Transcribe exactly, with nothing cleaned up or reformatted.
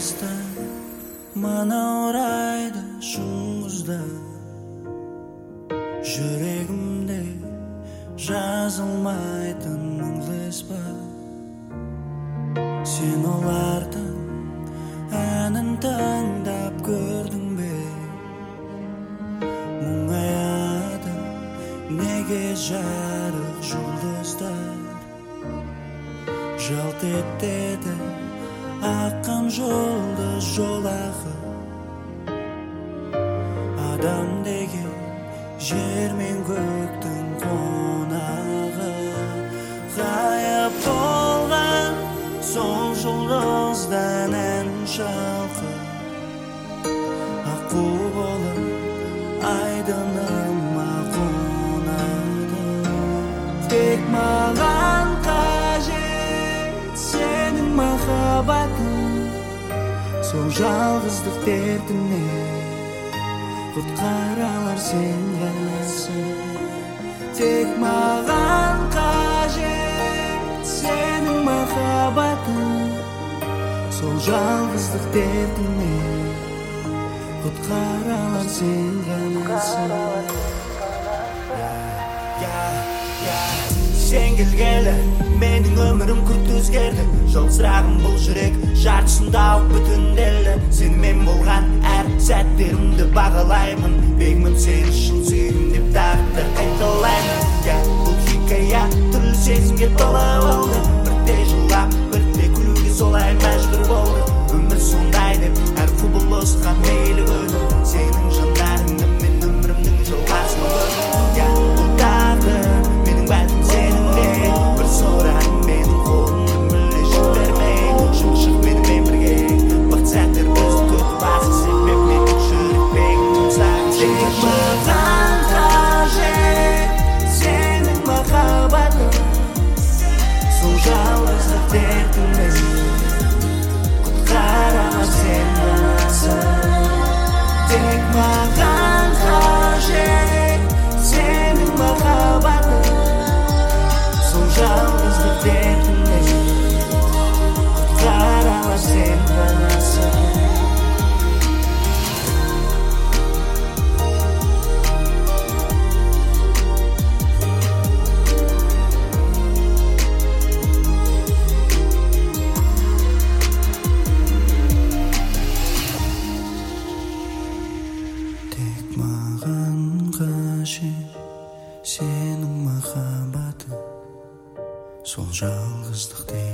алыста манаурайды шұңғызда жүрегімде жазылмайтын мұңлы із бар. Сен олардың әнін тыңдап көрдің бе? Мұңаяды неге жарық жұлдыздар, жалт етеді аққан жұлдыз жолағы. Адам деген жер мен көктің қонағы, ғайып болған сол жұлдыздан ән шалқып, аққу болып айдыныма қонады. Тек маған қажет сенің махаббатың, сол жалғыздық дертімнен құтқаралар сен ғанасың. Тек маған қажет сенің махаббатың, сол жалғыздық дертімнен құтқаралар сен ғанасың. Сен келгелі менің өмірім күрт өзгерді, жылсырағым бұл жүрек жартысында ауып бүтінделді. Сенімен болған әр сәттерімді бағалаймын, бегмін сен шын сүйдім деп тағдыр қайталаймын. Бұл хикая түрлі сезімге тола болды, бірде жылап бірде күлуге солай мәжбүр болды. Өмір сондай деп әр құбылысқа мейлі бөлдім, сенің жандарыңды мен өмірімнің жалғасын көрдім. Бұл тағдыр менің бәлкім сенімде, бір соран менің қолымды мүлде жібермей, шық менімен бірге бақыт сәттер бізді күтіп алсын, себеп менің жүрекпегім жұмсақ. Тек маған қажет сенің махаббатың, сол жалғыздық дертімнен құтқаралар сен ғанасың. Тек маған қажет сенің махаббатың, сол жалғыздық дертімнен құтқаралар сен ғанасың. Тек маған қажет сенің махаббатың, сол жалғыздық